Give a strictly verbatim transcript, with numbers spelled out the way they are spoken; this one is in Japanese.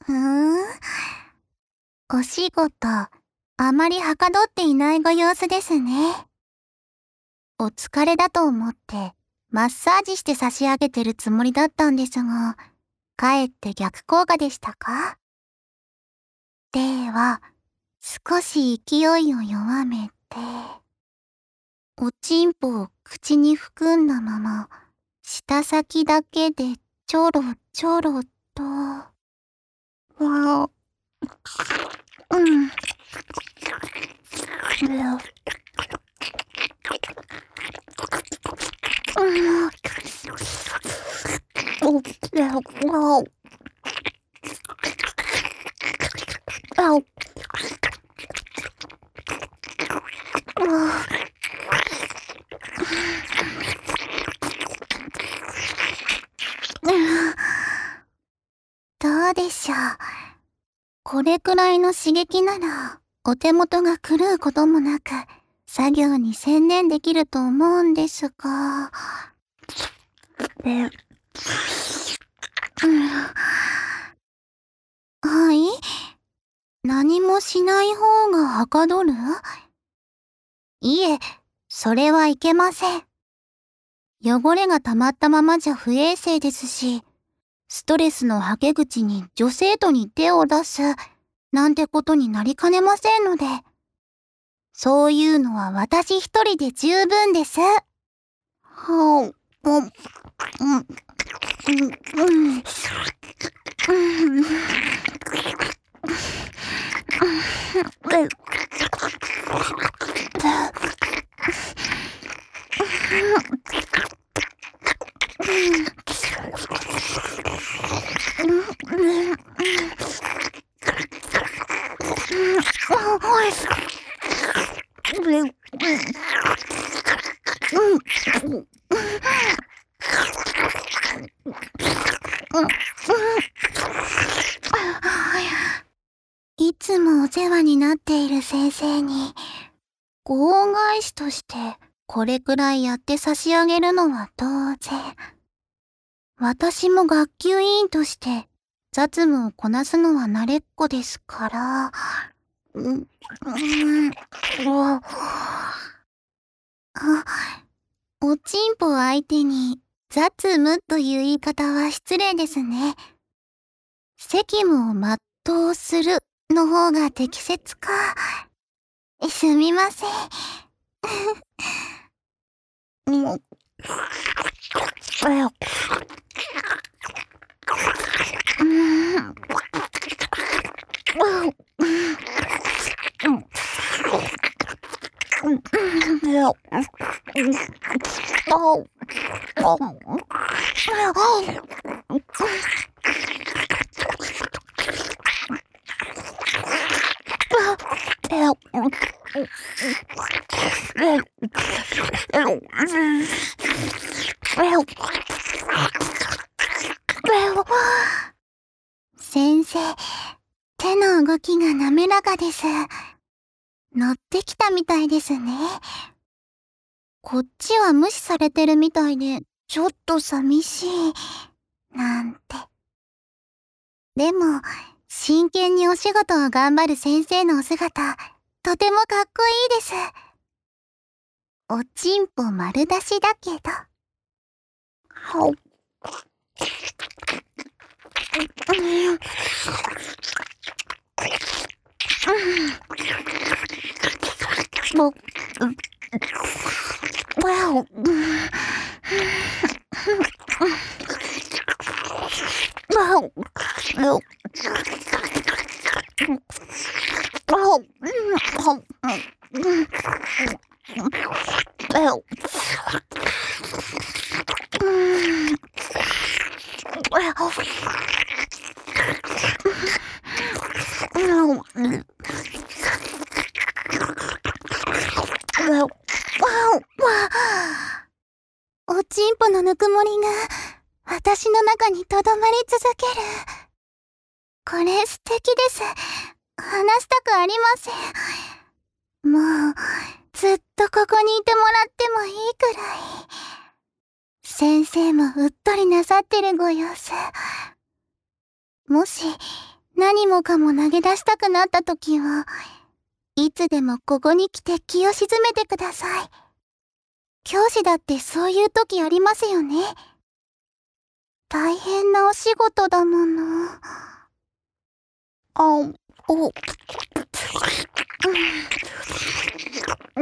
ふーん。お仕事、あまりはかどっていないご様子ですね。お疲れだと思って、マッサージして差し上げてるつもりだったんですが、かえって逆効果でしたか？では、少し勢いを弱めて、おちんぽを口に含んだまま、舌先だけでちょろちょろと、わお、うん。うん。お、わお。あお。どうでしょう。これくらいの刺激なら、お手元が狂うこともなく、作業に専念できると思うんですが。で、うん、はい？何もしない方がはかどる？いえ、それはいけません。汚れが溜まったままじゃ不衛生ですし、ストレスのはけ口に女生徒に手を出す、なんてことになりかねませんので、そういうのは私一人で十分です。はう、うん、うん、うん、うん、いつもお世話になっている先生に、ご恩返しとしてこれくらいやって差し上げるのは当然。私も学級委員として雑務をこなすのは慣れっこですから、うん、うん、あ、おちんぽ相手に雑務という言い方は失礼ですね。責務を全うするの方が適切か。すみません。もう、あよ。うん。先生、手の動きが滑らかです。乗ってきたみたいですね。こっちは無視されてるみたいで、ちょっと寂しい、なんて。でも、真剣にお仕事を頑張る先生のお姿、とてもかっこいいです。おちんぽ丸出しだけど。ほっ。もう、わお。わお。おちんぽのぬくもりが私の中にとどまり続ける。これ素敵です。話したくありません。もうずっとここにいてもらってもいいくらい。先生もうっとりなさってるご様子。もし何もかも投げ出したくなった時は、いつでもここに来て気を沈めてください。教師だってそういう時ありますよね。大変なお仕事だもの。あ、お、うん、うん、